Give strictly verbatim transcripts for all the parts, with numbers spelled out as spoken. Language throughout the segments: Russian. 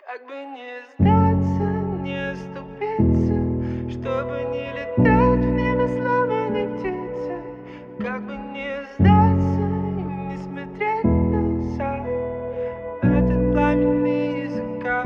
Как бы не сдаться, не оступиться, чтобы не летать в небо сломанной птицей. Как бы не сдаться и не смотреть назад в этот пламенный закат.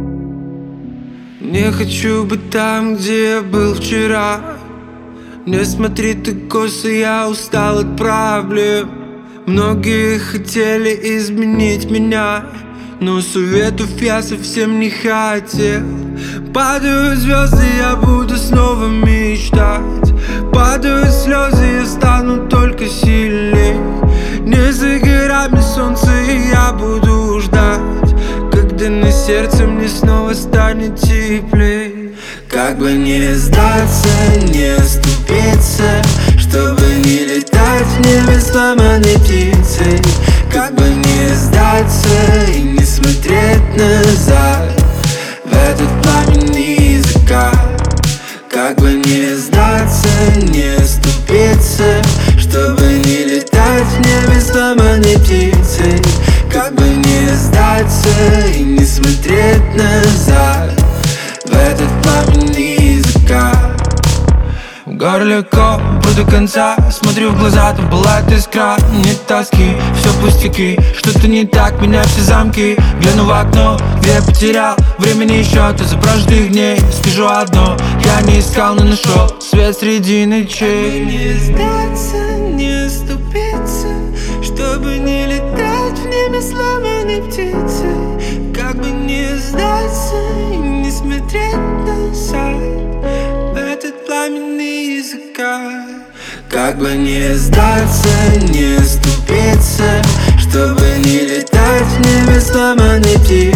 Не хочу быть там, где я был вчера. Не смотри ты косо, я устал от проблем. Многие хотели изменить меня, но советов я совсем не хотел. Падают звезды, я буду снова мечтать. Падают слезы, я стану только сильней. Не за горами солнце, и я буду ждать, когда на сердце мне снова станет теплей. Как бы не сдаться, не оступиться, чтобы не летать в небе сломанной птицей. Как бы не сдаться и не смотреть назад в этот пламенный закат. Как бы не сдаться, не оступиться, чтобы не летать в небе сломанной птицей. Как бы не сдаться и не смотреть назад в этот пламенный закат. В горле копу до конца, смотрю в глаза, там пылает искра. Нет тоски, все пустяки, что-то не так, меня все замки. Гляну в окно, где я потерял времени счет из-за прожитых дней. Скажу одно, я не искал, но нашел свет среди ночей. Как бы не сдаться, не оступиться, чтобы не летать в небе сломанной птицей. Как бы не сдаться и не смотреть назад в этот пламенный закат. Как бы не сдаться, не оступиться, чтобы не летать в небе сломанной птицей.